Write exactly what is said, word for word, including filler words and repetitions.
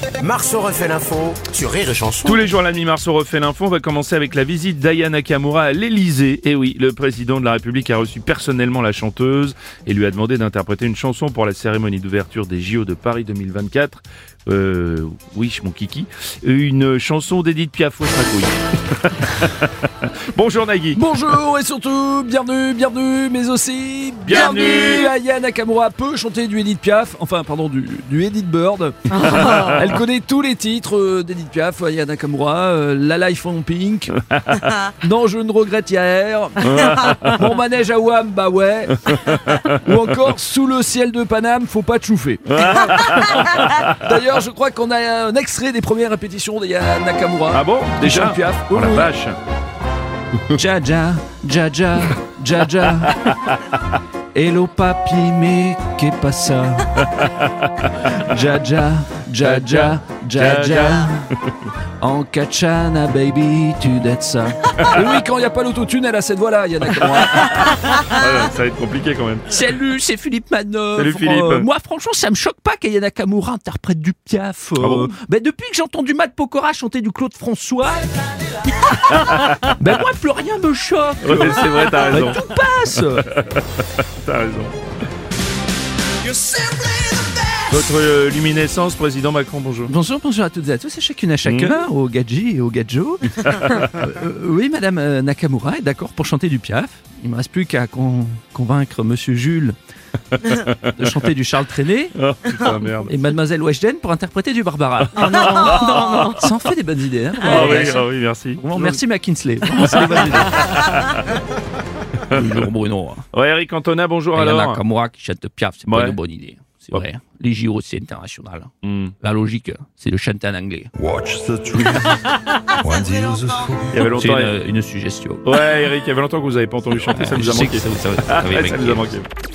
Marceau refait l'info sur Rire et Chanson. Tous les jours à la nuit, Marceau refait l'info. On va commencer avec la visite d'Aya Nakamura à l'Elysée. Et oui, le président de la République a reçu personnellement la chanteuse et lui a demandé d'interpréter une chanson pour la cérémonie d'ouverture des J O de Paris deux mille vingt-quatre. Euh, oui, mon kiki. Une chanson d'Edith Piaf, ouais, ma couille. Bonjour Nagui. Bonjour et surtout, bienvenue, bienvenue, mais aussi Bienvenue. Aya Nakamura peut chanter du Edith Piaf, enfin pardon, du, du Edith Bird. Elle connaît tous les titres euh, d'Edith Piaf, Aya Nakamura, euh, La Life en Pink, Non je ne regrette hier, Mon manège à Wham, bah ouais, ou encore Sous le ciel de Paname, faut pas te chauffer. D'ailleurs, je crois qu'on a un extrait des premières répétitions d'Aya Nakamura. Ah bon? Déjà? Edith Piaf. Oh la Oui. vache. Jaja, Jaja, Jaja. Hello papi, mais qu'est pas ça? Jaja, Jaja, Jaja. En Kachana, baby, tu dettes ça. Et oui, quand il n'y a pas l'autotune, elle a cette voix-là, Yana Nakamura. Ah, ça va être compliqué quand même. Salut, c'est Philippe Manœuvre. Salut, Philippe. Euh, moi, franchement, ça me choque pas qu'Aya Nakamura interprète du Piaf. Euh, Ah bon ben, depuis que j'ai entendu Matt Pokora chanter du Claude François, ben moi, plus rien me choque. Ouais, c'est vrai, t'as Ben, raison. tout passe. T'as raison. Votre euh, luminescence, président Macron, bonjour. Bonjour, bonjour à toutes et à tous, et chacune à chacun, au gadji et au gadjo. euh, euh, oui, madame euh, Nakamura est d'accord pour chanter du Piaf. Il me reste plus qu'à con- convaincre monsieur Jules de chanter du Charles Trenet Oh putain, merde. et mademoiselle Weshden pour interpréter du Barbara. Oh non, non, non. Ça en fait des bonnes idées, hein. Ah oui, ah oui, merci. Bon, merci McKinsley. Vraiment, c'est des bonnes idées. Bruno, Bruno. Ouais, Eric Cantona, bonjour Aya alors. Nakamura qui chante Piaf, c'est Ouais. pas une bonne idée. C'est Ouais. vrai. Les J O, c'est international. Hmm. La logique, c'est de chanter en anglais. Watch the trees when the useful. Il y avait C'est longtemps. une, une suggestion. Ouais, Eric, il y avait longtemps que vous n'avez pas entendu chanter, ça nous a Je sais manqué. que ça vous- ça vous- Ah, ça vous ouais, avait ça nous a manqué. manqué.